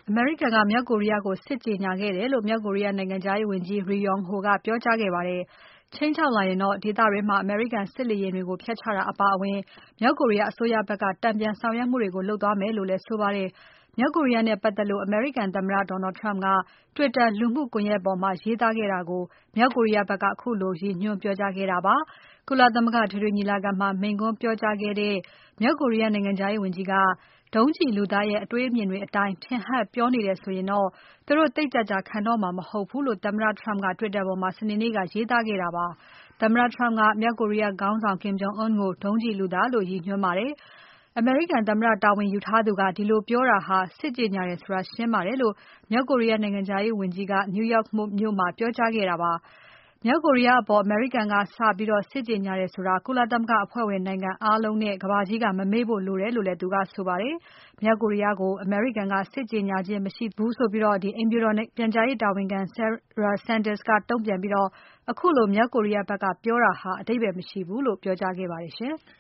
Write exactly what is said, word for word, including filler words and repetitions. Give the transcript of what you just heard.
အမေရိကန်ကမြောက်ကိုရီးယားကိုစစ်ကြေညာခဲ့တယ်လို့မြောက်ကိုရီးယားနိုင်ငံခြားရေးဝန်ကြီး Ri Yong Ho ကပြောကြားခဲ့ပါတယ်။ ခြိမ်းခြောက်လာရင်တော့ဒေသတွင်းမှာအမေရိကန်စစ်လေယာဉ်တွေကိုဖျက်ချတာအပါအဝင် မြောက်ကိုရီးယားအစိုးရဖက်ကတန်ပြန်ဆောင်ရွက်မှုတွေကိုလုပ်သွားမယ်လို့လည်းဆိုပါတယ်။ မြောက်ကိုရီးယားနဲ့ပတ်သက်လို့ အမေရိကန်သမ္မတ Donald Trump က Twitter လူမှုကွန်ယက်ပေါ်မှာရေးသားခဲ့တာကို မြောက်ကိုရီးယားဖက်ကခုလိုရည်ညွှန်းပြောကြားခဲ့တာပါ။ ကုလသမဂ္ဂအထွေထွေညီလာခံမှာမိန့်ခွန်းပြောကြားခဲ့တဲ့ မြောက်ကိုရီးယားနိုင်ငံခြားရေးဝန်ကြီးက ဒုံးကျည်လူသားရဲ့အတွေးအမြင်တွေအတိုင်းထင်ဟပ်ပြောနေတယ်ဆိုရင်တော့ သူတို့သိပ်ကြာကြာခံတော့မှာမဟုတ်ဘူးလို့ သမ္မတ Trump က Twitter ပေါ်မှာ စနေနေ့က ရေးသားခဲ့တာပါ။ သမ္မတ Trump ကမြောက်ကိုရီးယားခေါင်းဆောင် Kim Jong Un ကိုဒုံးကျည်လူသားလို့ရည်ညွှန်းပါတယ်။ အမေရိကန်သမ္မတတာဝန်ယူထားသူက ဒီလိုပြောတာဟာ စစ်ကြေညာတယ်ဆိုတာရှင်းပါတယ်လို့ မြောက်ကိုရီးယားနိုင်ငံခြားရေးဝန်ကြီးက New York မြို့မှာပြောကြားခဲ့တာပါ။ မြောက်ကိုရီးယားအပေါ် အမေရိကန်ကစပြီးစစ်ကြေညာတယ်ဆိုတာ ကုလသမဂ္ဂအဖွဲ့ဝင်နိုင်ငံအားလုံးနဲ့ကမ္ဘာကြီးကမမေ့ဖို့လိုတယ်လို့လည်းသူကဆိုပါတယ်။ မြောက်ကိုရီးယားကိုအမေရိကန်ကစစ်ကြေညာခြင်းမရှိဘူးဆိုပြီး အိမ်ဖြူတော်ပြန်ကြားရေးတာဝန်ခံ Sarah Sanders ကတုံ့ပြန်ပြီး ခုလိုမြောက်ကိုရီးယားဖက်ကပြောတာဟာအဓိပ္ပါယ်မရှိဘူးလို့ပြောကြားခဲ့ပါတယ်ရှင်။